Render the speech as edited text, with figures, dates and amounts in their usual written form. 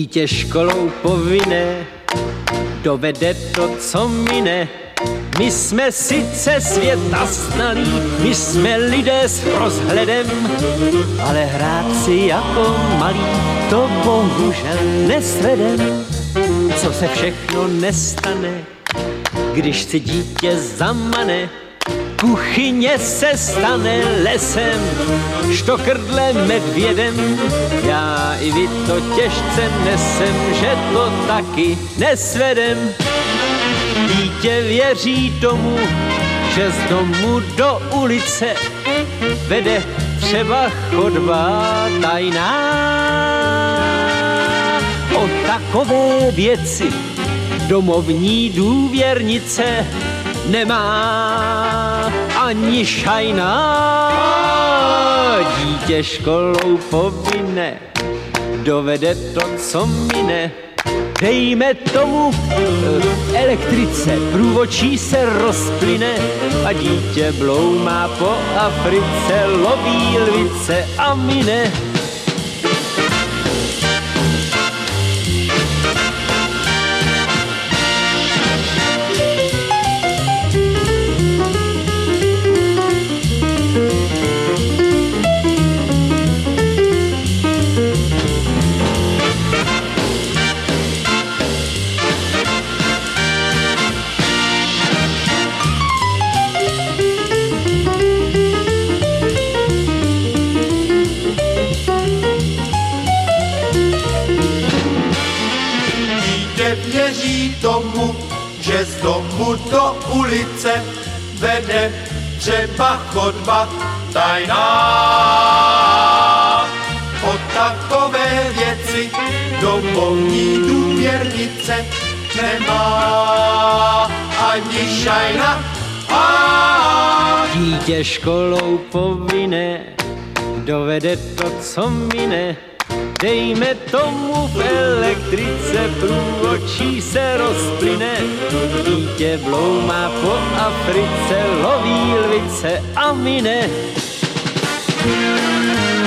Dítě školou povinné dovede to, co mine. My jsme sice světa znalí, my jsme lidé s rozhledem, ale hrát si jako malí, to bohužel nesvedem. Co se všechno nestane, když si dítě zamane. Kuchyně se stane lesem, štokrdle medvědem. Já i vy to těžce nesem, že to taky nesvedem. Dítě věří tomu, že z domu do ulice vede třeba chodba tajná. O takové věci domovní důvěrnice nemá ani šajna. Dítě školou povinné dovede to, co mine. Dejme tomu elektrice, průvočí se rozplyne a dítě bloumá po Africe, loví lvice a mine. Věří tomu, že z domu do ulice vede třeba chodba tajná. O takové věci domovní důvěrnice nemá ani šajna. Dítě školou povinné dovede to, co mine. Dejme tomu v elektrice, průvočí se rozplyne. Dítě bloumá po Africe, loví lvice a mine.